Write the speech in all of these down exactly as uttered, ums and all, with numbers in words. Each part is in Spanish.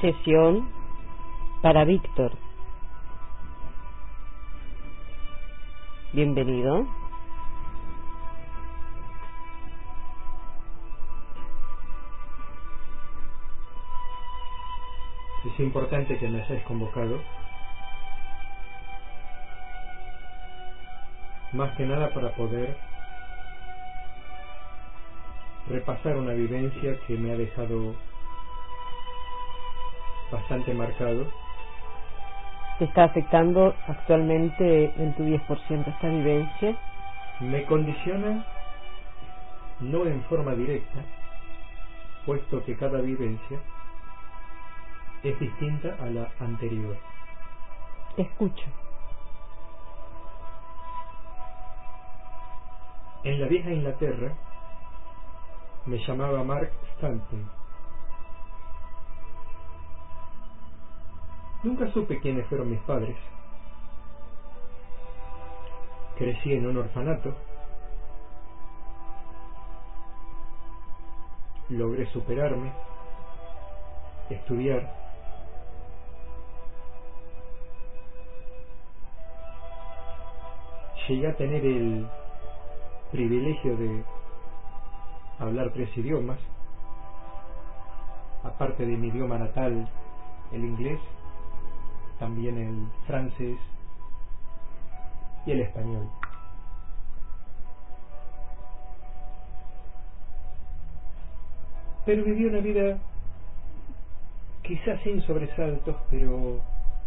sesión para Víctor. Bienvenido. Es importante que me hayáis convocado, más que nada para poder repasar una vivencia que me ha dejado bastante marcado. ¿Te está afectando actualmente en tu diez por ciento esta vivencia? Me condiciona no en forma directa, puesto que cada vivencia es distinta a la anterior. Te escucho. En la vieja Inglaterra me llamaba Mark Stanton. Nunca supe quiénes fueron mis padres. Crecí en un orfanato. Logré superarme, estudiar. Llegué a tener el privilegio de hablar tres idiomas, aparte de mi idioma natal, el inglés, también el francés y el español. Pero viví una vida quizás sin sobresaltos, pero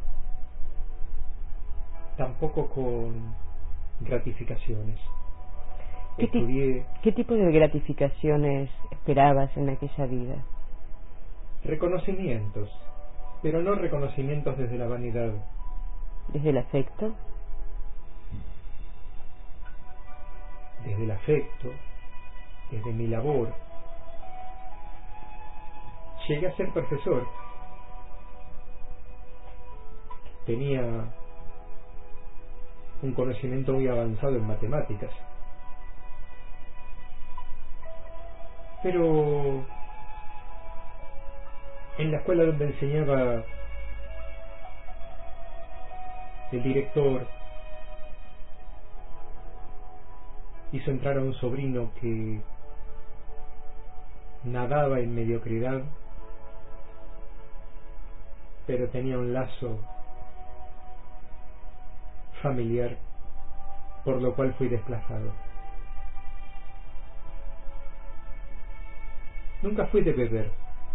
tampoco con gratificaciones. ¿Qué, Estudié... ¿Qué tipo de gratificaciones esperabas en aquella vida? Reconocimientos, pero no reconocimientos desde la vanidad. ¿Desde el afecto? Desde el afecto, desde mi labor. Llegué a ser profesor. Tenía un conocimiento muy avanzado en matemáticas. Pero en la escuela donde enseñaba, el director hizo entrar a un sobrino que nadaba en mediocridad, pero tenía un lazo familiar, por lo cual fui desplazado. Nunca fui de beber.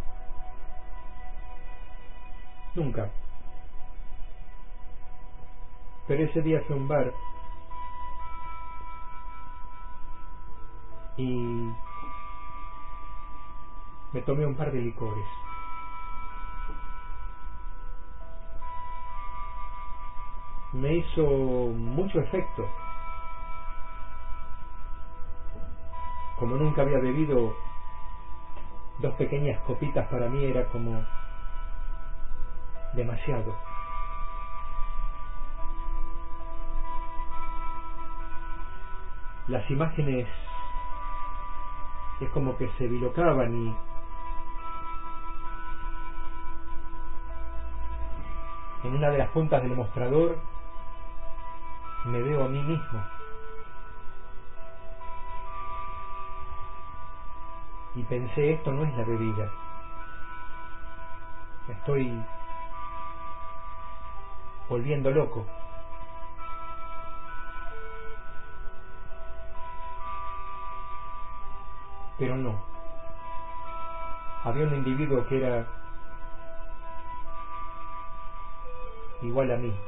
Nunca. Pero ese día fui a un bar y me tomé un par de licores. Me hizo mucho efecto. Como nunca había bebido, dos pequeñas copitas para mí era como demasiado. Las imágenes es como que se bilocaban y en una de las puntas del mostrador me veo a mí mismo y pensé, esto no es la bebida, me estoy volviendo loco. Pero no, había un individuo que era igual a mí,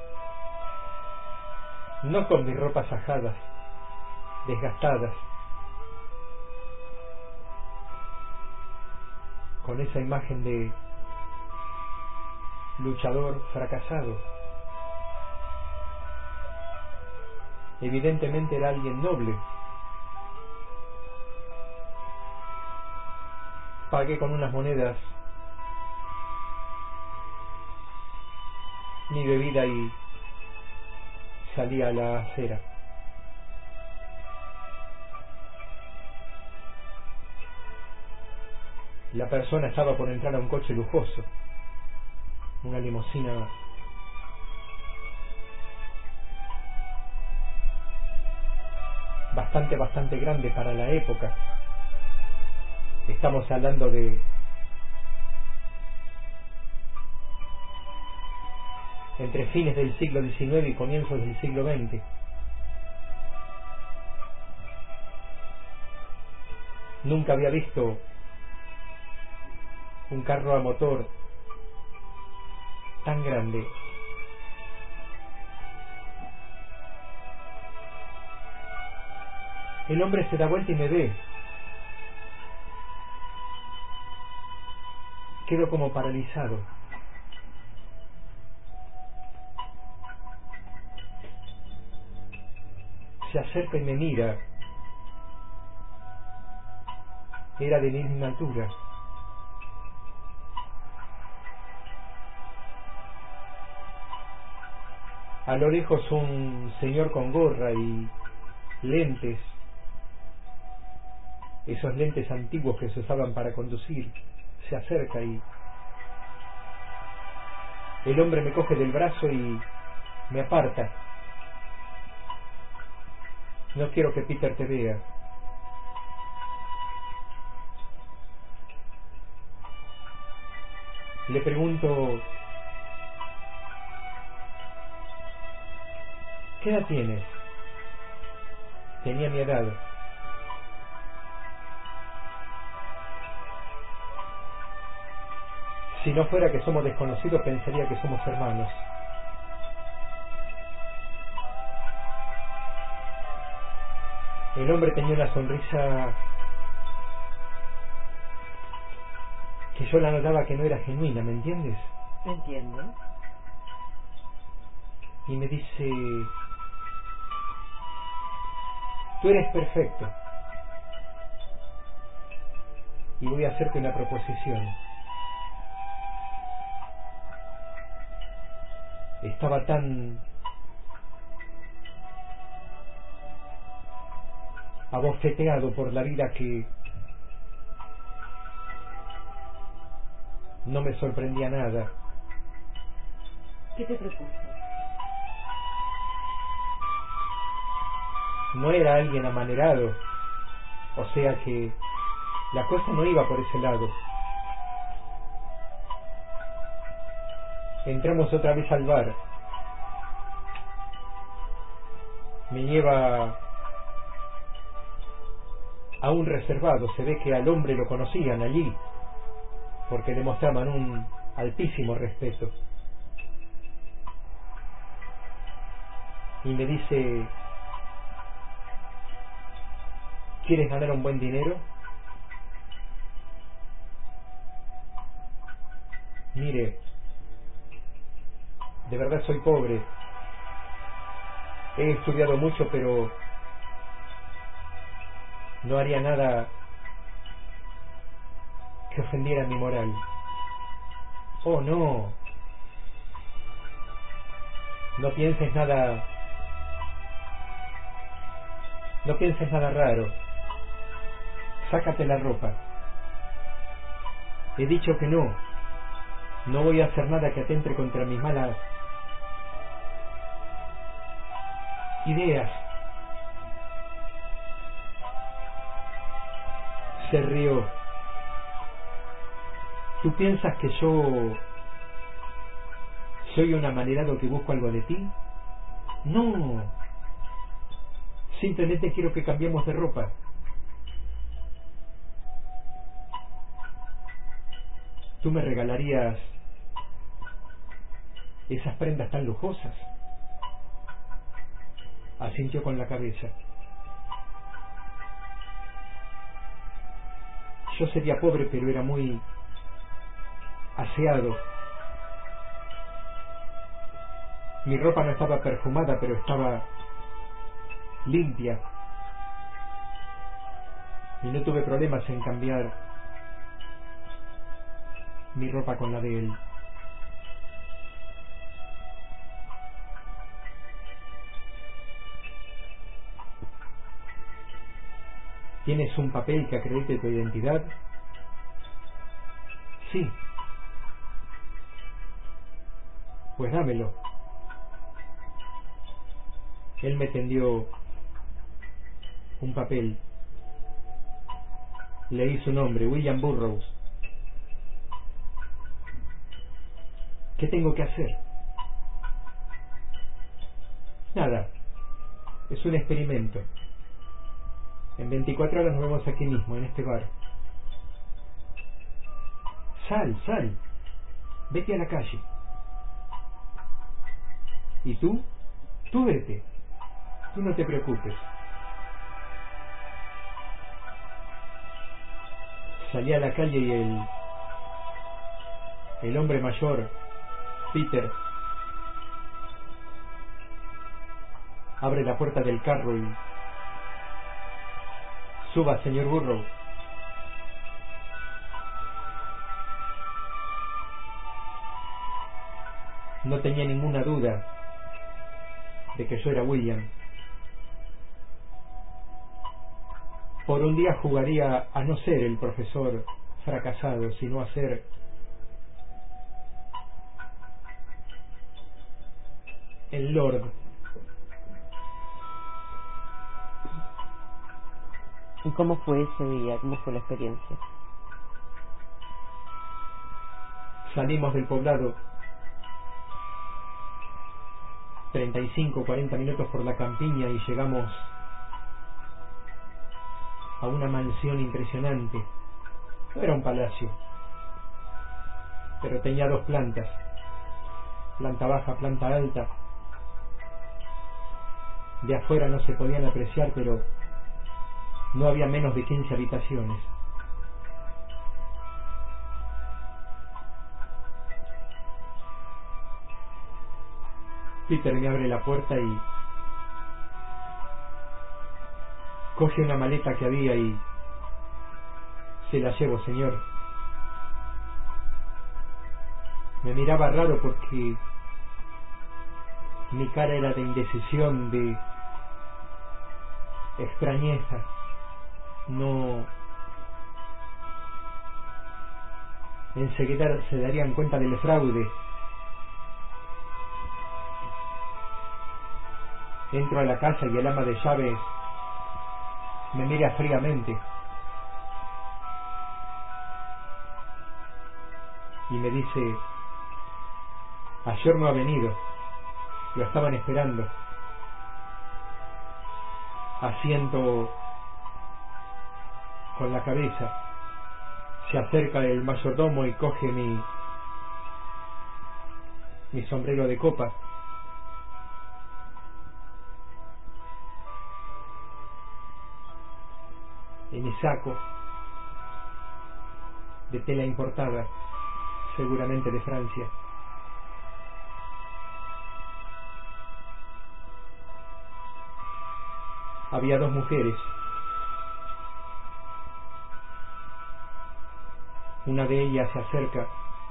no con mis ropas ajadas, desgastadas, con esa imagen de luchador fracasado. Evidentemente era alguien noble. Pagué con unas monedas mi bebida y salí a la acera. La persona estaba por entrar a un coche lujoso. una limusina bastante, bastante grande para la época. Estamos hablando de entre fines del siglo diecinueve y comienzos del siglo veinte. Nunca había visto un carro a motor tan grande. El hombre se da vuelta y me ve. Quedo como paralizado. Se acerca y me mira. Era de mi misma altura. A lo lejos un señor con gorra y lentes, esos lentes antiguos que se usaban para conducir, se acerca y el hombre me coge del brazo y me aparta. No quiero que Peter te vea. Le pregunto, ¿qué edad tienes? Tenía mi edad. Si no fuera que somos desconocidos, pensaría que somos hermanos. El hombre tenía una sonrisa que yo la notaba que no era genuina, ¿me entiendes? Entiendo. Y me dice, tú eres perfecto y voy a hacerte una proposición. Estaba tan abofeteado por la vida que no me sorprendía nada. ¿Qué te propuso? No era alguien amanerado, o sea que la cosa no iba por ese lado. Entramos otra vez al bar. Me lleva a un reservado. Se ve que al hombre lo conocían allí, porque le mostraban un altísimo respeto. Y me dice, ¿quieres ganar un buen dinero? Mire, de verdad soy pobre. He estudiado mucho, pero no haría nada que ofendiera mi moral. Oh, no. No pienses nada. No pienses nada raro. Sácate la ropa. He dicho que no. No voy a hacer nada que atente contra mis malas ideas. Se rió. ¿Tú piensas que yo soy un amanerado que busco algo de ti? No. Simplemente quiero que cambiemos de ropa. ¿Tú me regalarías esas prendas tan lujosas? Asintió con la cabeza. Yo sería pobre, pero era muy aseado. Mi ropa no estaba perfumada, pero estaba limpia. Y no tuve problemas en cambiar mi ropa con la de él. ¿Tienes un papel que acredite tu identidad? Sí. Pues dámelo. Él me tendió un papel. Leí su nombre, William Burroughs. ¿Qué tengo que hacer? Nada. Es un experimento. En veinticuatro horas nos vemos aquí mismo, en este bar. Sal, sal. Vete a la calle. ¿Y tú? Tú vete. Tú no te preocupes. Salí a la calle y el... el hombre mayor, Peter, abre la puerta del carro y... Suba, señor Burroughs. No tenía ninguna duda de que yo era William. Por un día jugaría a no ser el profesor fracasado, sino a ser el Lord. ¿Y cómo fue ese día? ¿Cómo fue la experiencia? Salimos del poblado treinta y cinco, cuarenta minutos por la campiña y llegamos a una mansión impresionante. No era un palacio, pero tenía dos plantas, planta baja, planta alta. De afuera no se podían apreciar, pero no había menos de quince habitaciones. Peter me abre la puerta y coge una maleta que había y... Se la llevo, señor. Me miraba raro porque mi cara era de indecisión, de extrañeza. No... Enseguida se darían cuenta del fraude. Entro a la casa y el ama de llaves me mira fríamente y me dice: ayer no ha venido, lo estaban esperando. Asiento con la cabeza. Se acerca el mayordomo y coge mi mi sombrero de copa. Y mi saco de tela importada, seguramente de Francia. Había dos mujeres. Una de ellas se acerca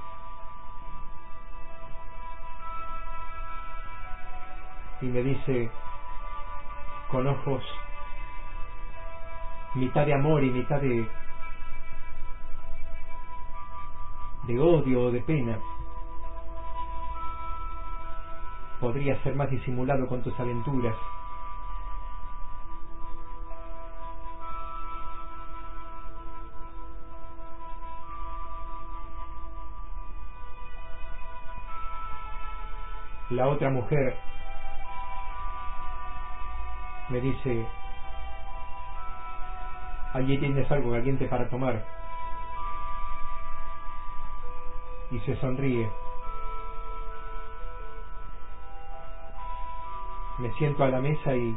y me dice con ojos mitad de amor y mitad de de odio o de pena: podría ser más disimulado con tus aventuras. La otra mujer me dice: allí tienes algo caliente para tomar. Y se sonríe. Me siento a la mesa y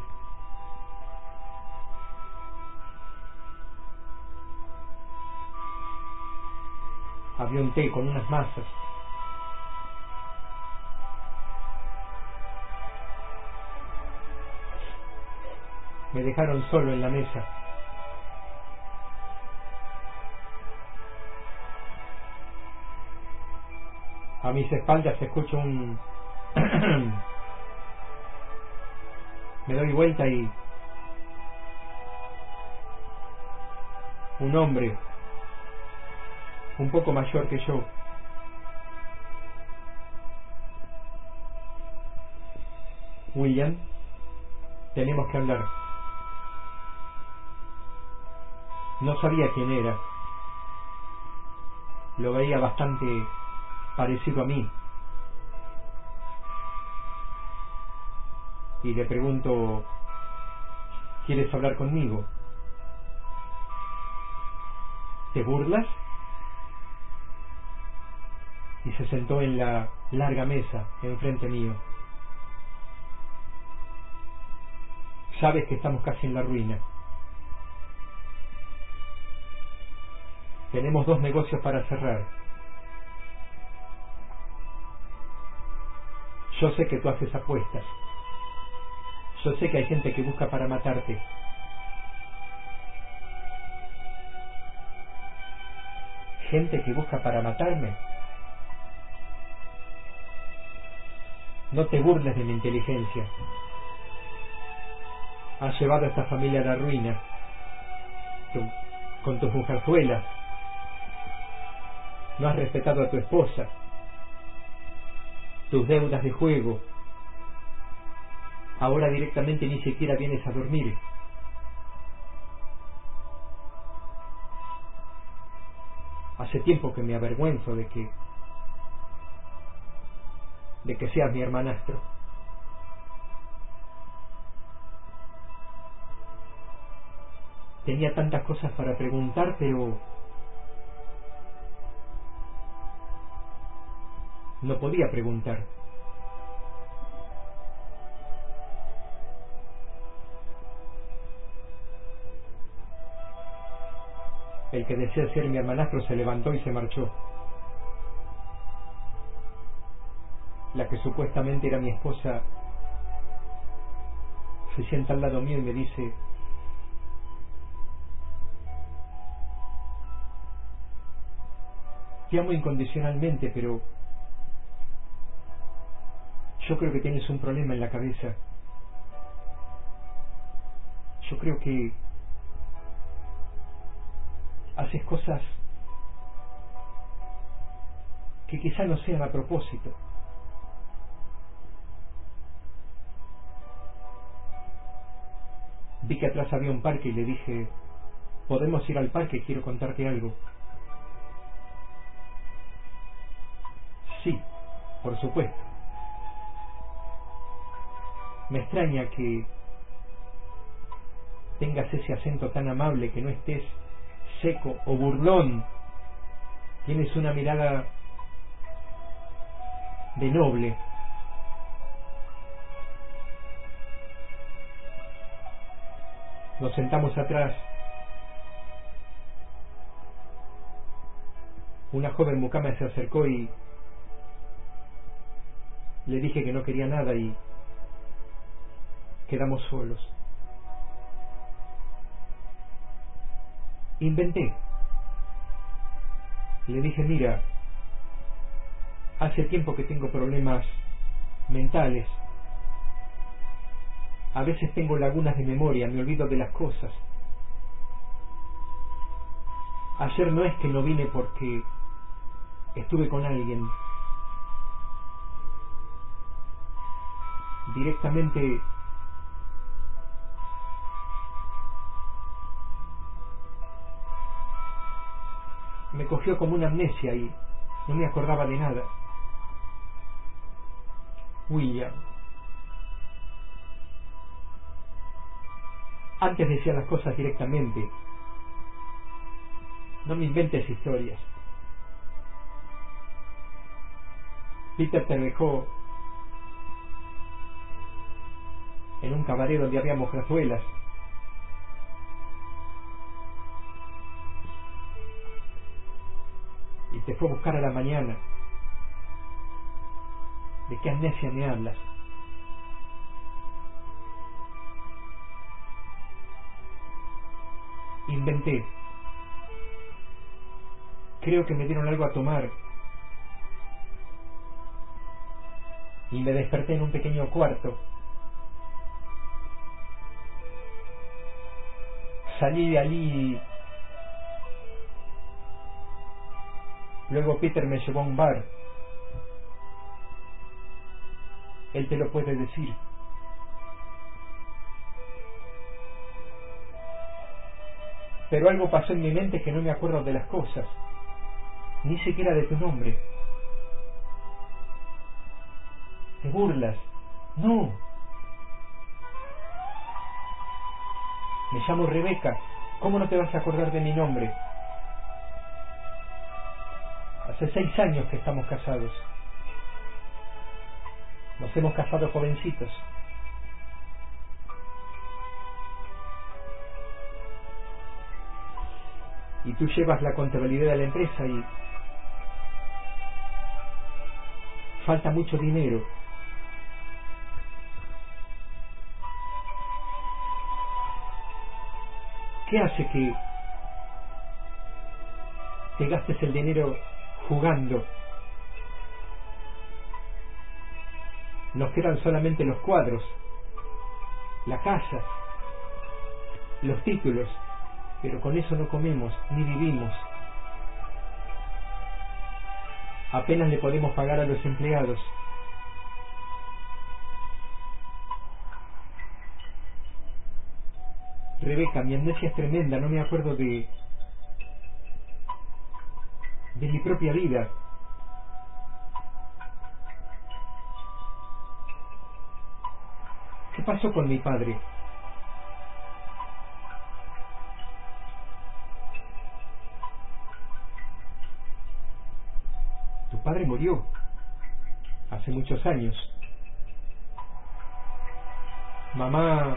había un té con unas masas. Me dejaron solo en la mesa. A mis espaldas escucho un... Me doy vuelta y... un hombre, un poco mayor que yo, William, tenemos que hablar. No sabía quién era. Lo veía bastante parecido a mí. Y le pregunto, ¿quieres hablar conmigo? ¿Te burlas? Y se sentó en la larga mesa enfrente mío. Sabes que estamos casi en la ruina. Tenemos dos negocios para cerrar. Yo sé que tú haces apuestas. Yo sé que hay gente que busca para matarte. ¿Gente que busca para matarme? No te burles de mi inteligencia. Has llevado a esta familia a la ruina. Tú, con tus mujerzuelas. No has respetado a tu esposa. Tus deudas de juego. Ahora directamente ni siquiera vienes a dormir. Hace tiempo que me avergüenzo de que de que seas mi hermanastro. Tenía tantas cosas para preguntar, pero no podía preguntar. El que desea ser mi hermanastro se levantó y se marchó. La que supuestamente era mi esposa se sienta al lado mío y me dice: te amo incondicionalmente, pero yo creo que tienes un problema en la cabeza. Yo creo que haces cosas que quizá no sean a propósito. Vi que atrás había un parque y le dije: ¿podemos ir al parque? Quiero contarte algo. Sí, por supuesto. Me extraña que tengas ese acento tan amable, que no estés seco o burlón. Tienes una mirada de noble. Nos sentamos atrás. Una joven mucama se acercó y le dije que no quería nada y quedamos solos. Inventé. Le dije: mira, hace tiempo que tengo problemas mentales. A veces tengo lagunas de memoria, me olvido de las cosas. Ayer no es que no vine porque estuve con alguien. Directamente me cogió como una amnesia y no me acordaba de nada. William, antes decía las cosas directamente. No me inventes historias. Peter te dejó en un cabaret donde había mujerzuelas. Y te fue a buscar a la mañana. ¿De qué amnesia me hablas? Inventé. Creo que me dieron algo a tomar. Y me desperté en un pequeño cuarto. Salí de allí. Luego Peter me llevó a un bar. Él te lo puede decir. pero algo pasó en mi mente que no me acuerdo de las cosas, ni siquiera de tu nombre. ¿Te burlas? No. Me llamo Rebeca. ¿Cómo no te vas a acordar de mi nombre? Hace seis años que estamos casados. Nos hemos casado jovencitos. Y tú llevas la contabilidad de la empresa y falta mucho dinero. ¿Qué hace que te gastes el dinero jugando? Nos quedan solamente los cuadros, la casa, los títulos, pero con eso no comemos ni vivimos. Apenas le podemos pagar a los empleados. Rebeca, mi amnesia es tremenda, no me acuerdo de de mi propia vida. ¿Qué pasó con mi padre? Tu padre murió hace muchos años. Mamá,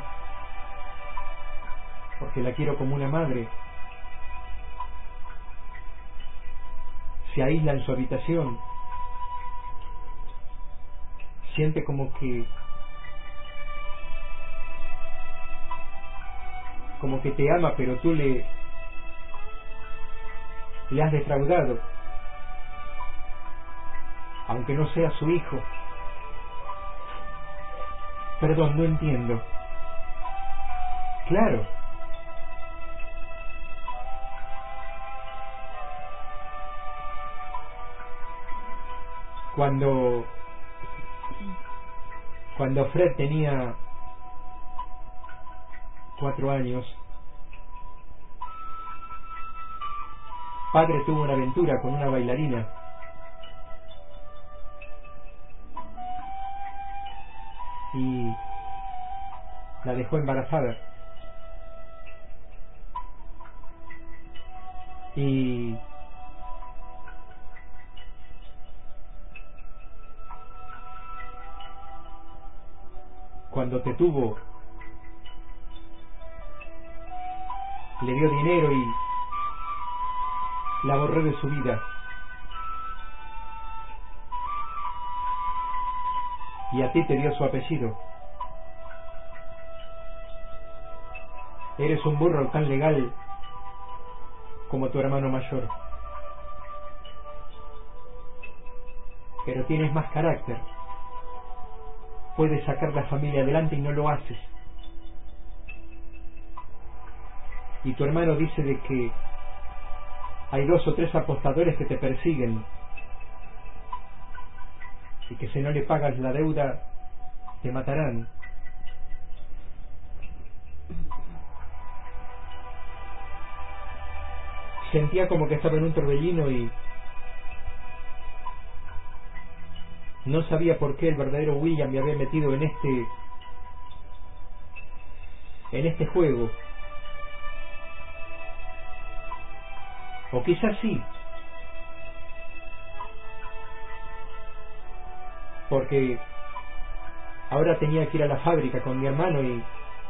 porque la quiero como una madre, se aísla en su habitación, siente como que como que te ama, pero tú le le has defraudado, aunque no sea su hijo. Perdón, no entiendo. Claro. Cuando cuando Fred tenía cuatro años, padre tuvo una aventura con una bailarina. Y la dejó embarazada. Y cuando te tuvo, le dio dinero y la borró de su vida. Y a ti te dio su apellido. Eres un burro tan legal como tu hermano mayor. Pero tienes más carácter. Puedes sacar la familia adelante y no lo haces. Y tu hermano dice de que hay dos o tres apostadores que te persiguen y que si no le pagas la deuda te matarán. Sentía como que estaba en un torbellino y no sabía por qué el verdadero William me había metido en este en este juego. O quizás sí, porque ahora tenía que ir a la fábrica con mi hermano y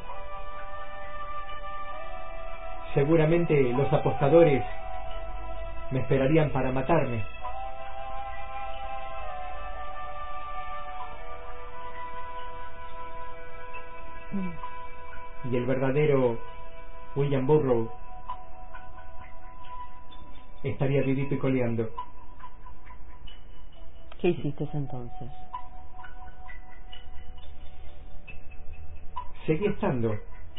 seguramente los apostadores me esperarían para matarme. Y el verdadero William Burroughs estaría vivito y coleando. ¿Qué hiciste entonces? Seguí estando.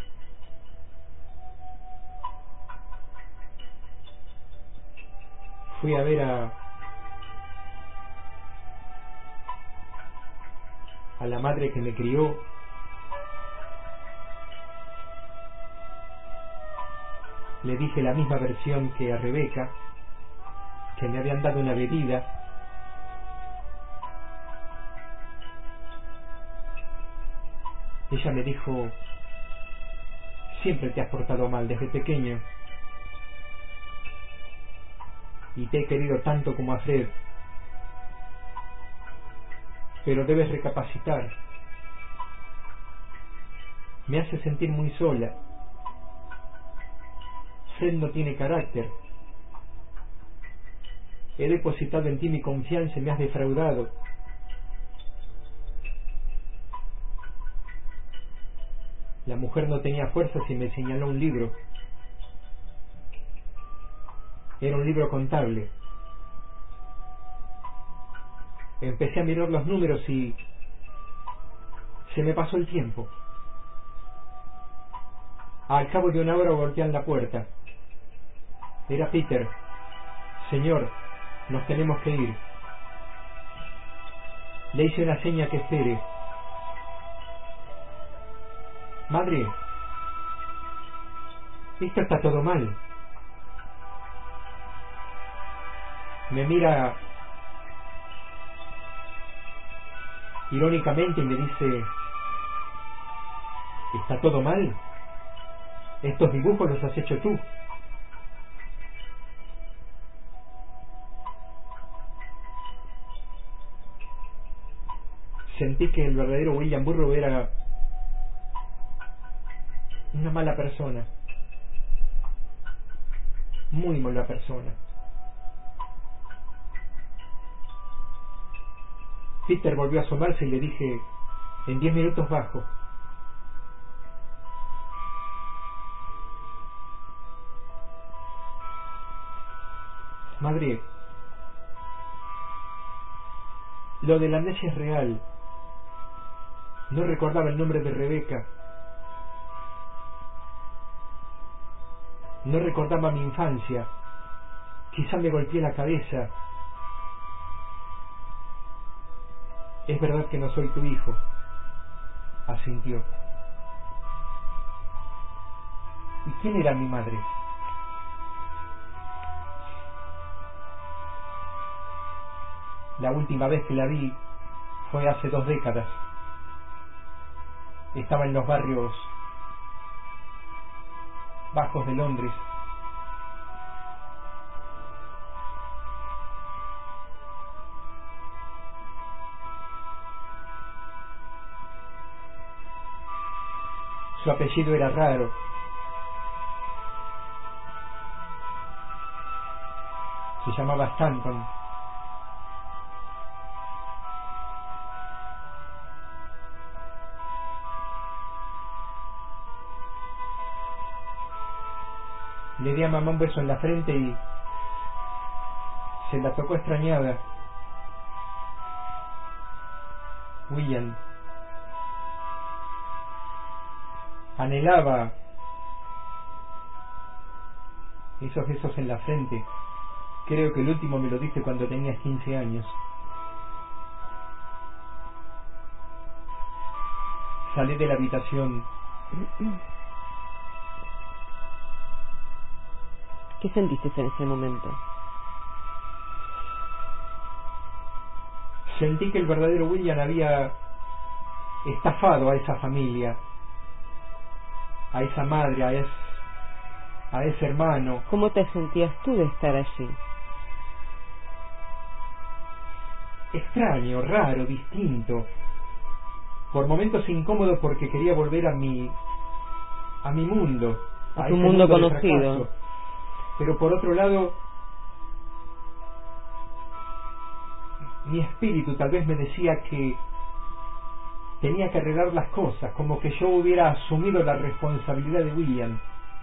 Fui a ver a a la madre que me crió. Le dije la misma versión que a Rebeca, que me habían dado una bebida. Ella me dijo: siempre te has portado mal desde pequeño, y te he querido tanto como a Fred, pero debes recapacitar. Me hace sentir muy sola. Fred no tiene carácter. He depositado en ti mi confianza y me has defraudado. La mujer no tenía fuerzas y me señaló un libro. Era un libro contable. Empecé a mirar los números y se me pasó el tiempo. Al cabo de una hora golpean la puerta. Era Peter. Señor, nos tenemos que ir. Le hice una seña que espere. Madre, esto está todo mal. Me mira irónicamente y me dice: ¿está todo mal? Estos dibujos los has hecho tú. Sentí que el verdadero William Burroughs era una mala persona, muy mala persona. Peter volvió a asomarse y le dije: en diez minutos bajo. Madre, lo de la amnesia es real. No recordaba el nombre de Rebeca. No recordaba mi infancia. Quizá me golpeé la cabeza. Es verdad que no soy tu hijo, asintió. ¿Y quién era mi madre? La última vez que la vi fue hace dos décadas. Estaba en los barrios bajos de Londres. Su apellido era raro. Se llamaba Stanton. Le di a mamá un beso en la frente y se la tocó extrañada. William anhelaba esos besos en la frente. Creo que el último me lo diste cuando tenías quince años. Salí de la habitación. ¿Qué sentiste en ese momento? Sentí que el verdadero William había estafado a esa familia, a esa madre, a, es, a ese hermano. ¿Cómo te sentías tú de estar allí? Extraño, raro, distinto. Por momentos incómodo porque quería volver a mi a mi mundo, a, a tu mundo, mundo conocido. Pero por otro lado, mi espíritu tal vez me decía que tenía que arreglar las cosas, como que yo hubiera asumido la responsabilidad de William.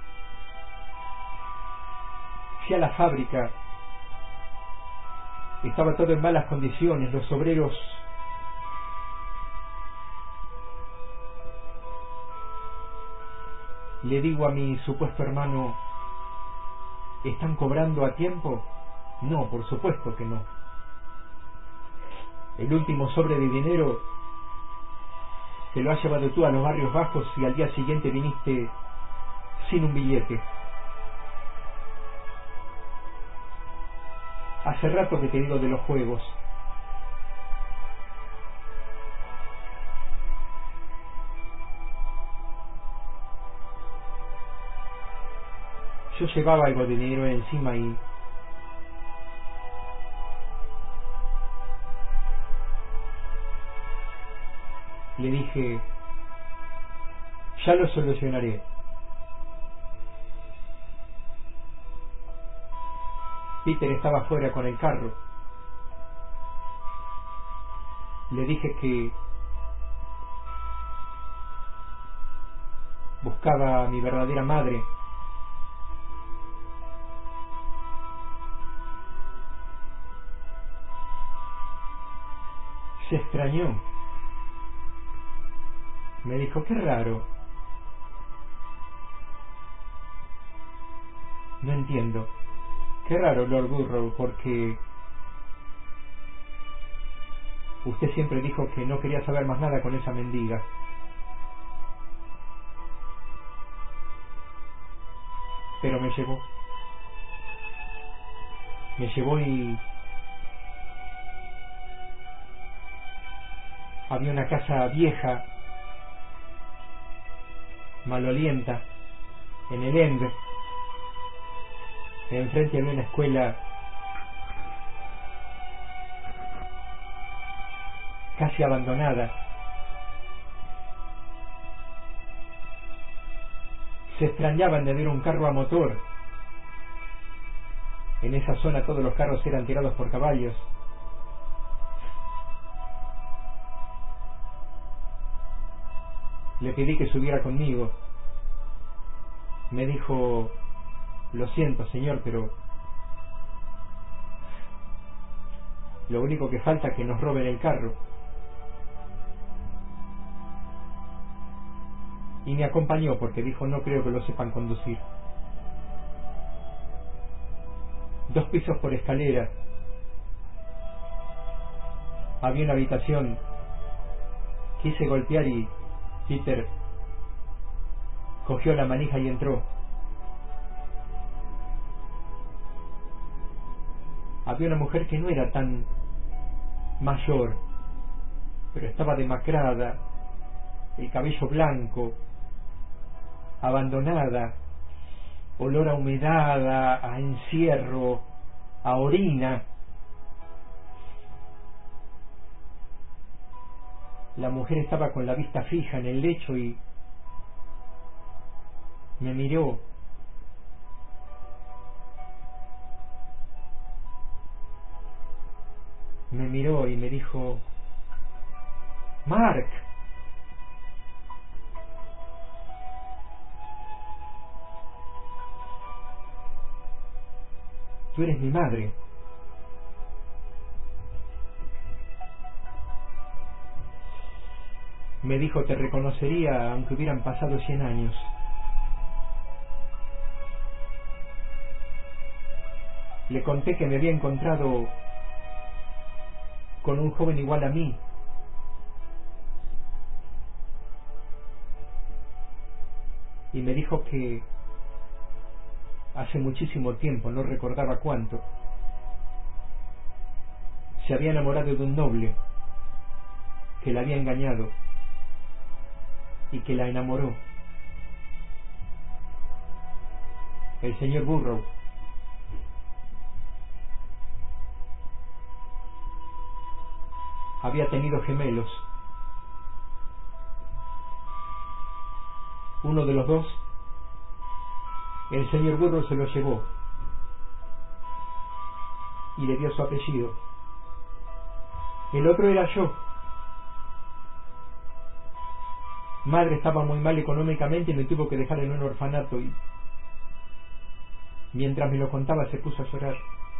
Fui a la fábrica. Estaba todo en malas condiciones, los obreros le digo a mi supuesto hermano: ¿están cobrando a tiempo? No, por supuesto que no. El último sobre de dinero te lo has llevado tú a los barrios bajos y al día siguiente viniste sin un billete. Hace rato que te digo de los juegos. Yo llevaba algo de dinero encima y le dije, ya lo solucionaré. Peter estaba fuera con el carro. Le dije que buscaba a mi verdadera madre. Se extrañó. Me dijo, qué raro. No entiendo. Qué raro, Lord Burrow, porque usted siempre dijo que no quería saber más nada con esa mendiga. Pero me llevó. Me llevó y había una casa vieja, malolienta, en el End. Enfrente había una escuela casi abandonada. Se extrañaban de ver un carro a motor. En esa zona todos los carros eran tirados por caballos. Le pedí que subiera conmigo. Me dijo, lo siento, señor, pero lo único que falta es que nos roben el carro. Y me acompañó porque dijo, no creo que lo sepan conducir. Dos pisos por escalera. Había una habitación. Quise golpear y Peter cogió la manija y entró. Había una mujer que no era tan mayor, pero estaba demacrada, el cabello blanco, abandonada, olor a humedad, a encierro, a orina. La mujer estaba con la vista fija en el lecho y me miró. Me miró y me dijo, Mark. Tú eres mi madre. Me dijo, te reconocería aunque hubieran pasado cien años. Le conté que me había encontrado con un joven igual a mí. Y me dijo que hace muchísimo tiempo, no recordaba cuánto, se había enamorado de un noble que la había engañado y que la enamoró. El señor Burrow. Había tenido gemelos. Uno de los dos, el señor Burrow se lo llevó y le dio su apellido. El otro era yo. Madre estaba muy mal económicamente y me tuvo que dejar en un orfanato y mientras me lo contaba se puso a llorar.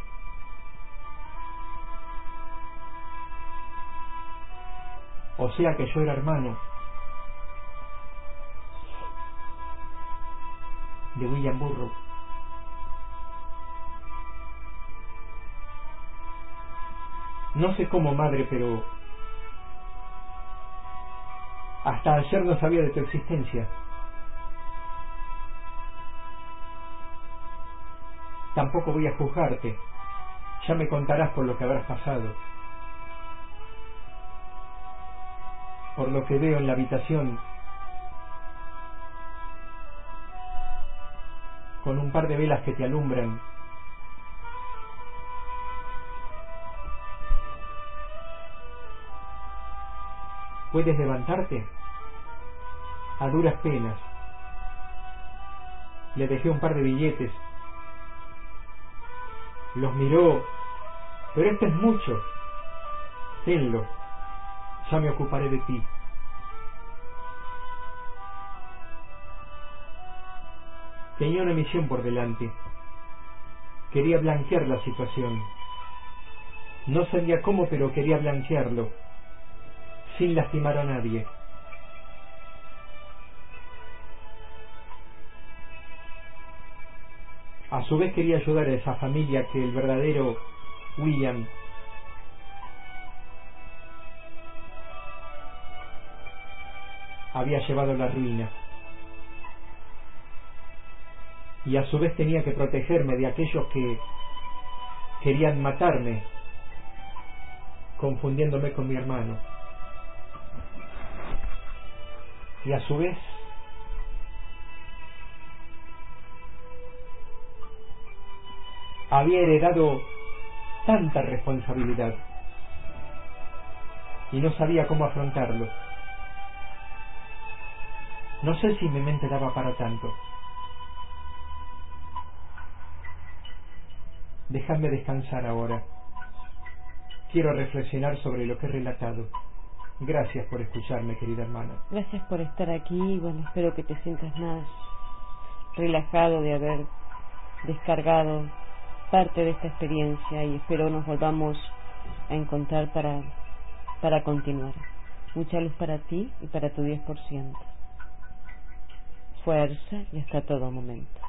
O sea que yo era hermano de William Burrow. No sé cómo, madre, pero hasta ayer no sabía de tu existencia. Tampoco voy a juzgarte. Ya me contarás por lo que habrás pasado. Por lo que veo en la habitación, con un par de velas que te alumbran, ¿puedes levantarte? A duras penas. Le dejé un par de billetes. Los miró. Pero esto es mucho. Tenlo. Ya me ocuparé de ti. Tenía una misión por delante. Quería blanquear la situación. No sabía cómo, pero quería blanquearlo, sin lastimar a nadie. A su vez quería ayudar a esa familia que el verdadero William había llevado a la ruina. Y a su vez tenía que protegerme de aquellos que querían matarme, confundiéndome con mi hermano. Y a su vez había heredado tanta responsabilidad y no sabía cómo afrontarlo. No sé si mi mente daba para tanto. Déjame descansar ahora. Quiero reflexionar sobre lo que he relatado. Gracias por escucharme, querida hermana. Gracias por estar aquí y bueno, espero que te sientas más relajado de haber descargado parte de esta experiencia y espero nos volvamos a encontrar para, para continuar. Mucha luz para ti y para tu diez por ciento. Fuerza y hasta todo momento.